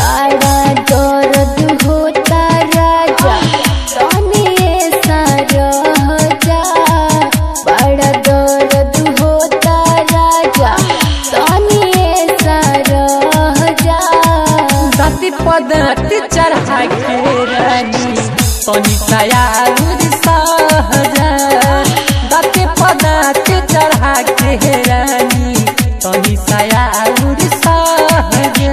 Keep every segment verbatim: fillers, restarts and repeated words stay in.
बड़ा दर्द होता राजा तनी ऐसा रह जा। बड़ा दर्द होता राजा तनी ऐसा रह जा। दाती पदाती चढ़ा के रानी तनी सयाउर सहजा। दाती पदाती चढ़ा के रानी तनी सयाउर सहजा।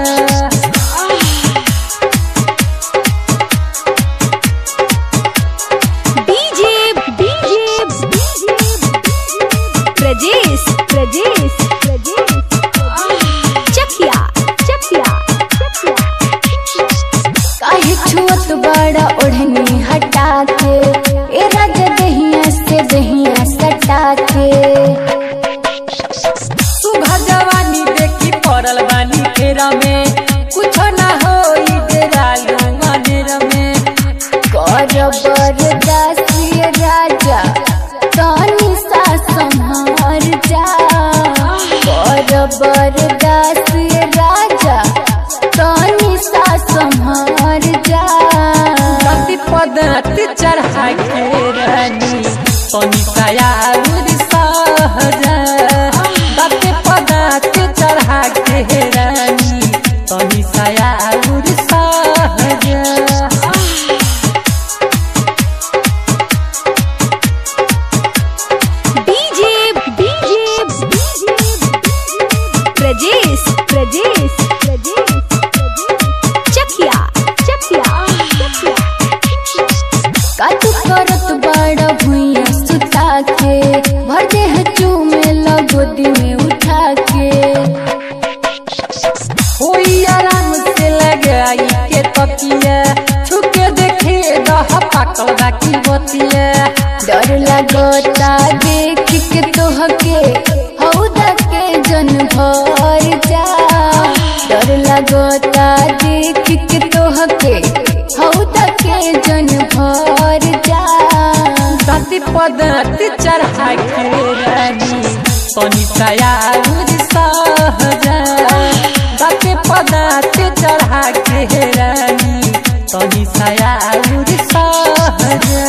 डीजे डीजे प्रजेश प्रजेश प्रजेश चकिया चकिया काहे छुअत बड़ा ओढ़नी हटा के ए राजा दहिया से दहिया सटा के। सुबह जवानी देखी पड़ल बानी फेरा में कुछ ना होई डेरा लुंगनेर में। कर बरदासी राजा तनी सा संभार जा। कर बरदासी राजा तनी सा संभार जा। दाती पदाती चढ़ा के रानी तनी सयाउर सहजा। दाती पदाती चढ़ा के रानी तनी सयाउर सहजा। डीजे डीजे प्रजेश प्रजेश प्रजेश चकिया चकिया कातू करत बड़ा भुइया सुता के भर दे चूमे लगोदी में उठा के। होई आराम से लगाई के तकिया छुके देखे दह पाकल बाकी बतिया। डर लगता देख के तोहके हौदा के जन भर जा। डर लगता देख के तोहके हौदा के जन भर जा। दाती पदाती चढ़ा के रानी तनी सयाउर सहजा। दाती पदाती चढ़ा के रानी तनी सयाउर सहजा।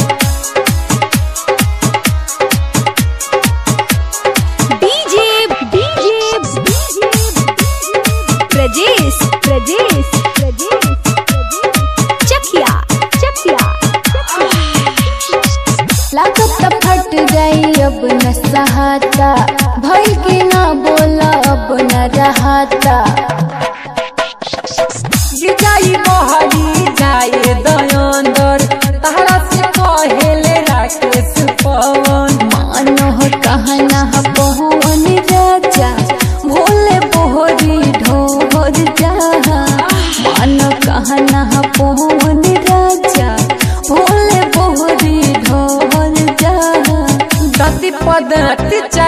डीजे डीजे प्रजेश प्रजेश प्रजेश चकिया चकिया लागत फट जाई अब न सहाता। भइल के ना बोला अब न रहाता। जाई बहरी जाए दयंदर तहरा से कहेले राकेश पवन। मानो कहना पवन राजा भोले बोहरी ढोर जा। मानो कहना पवन राजा भोले बोहरी ढोर जा। दाती पदाती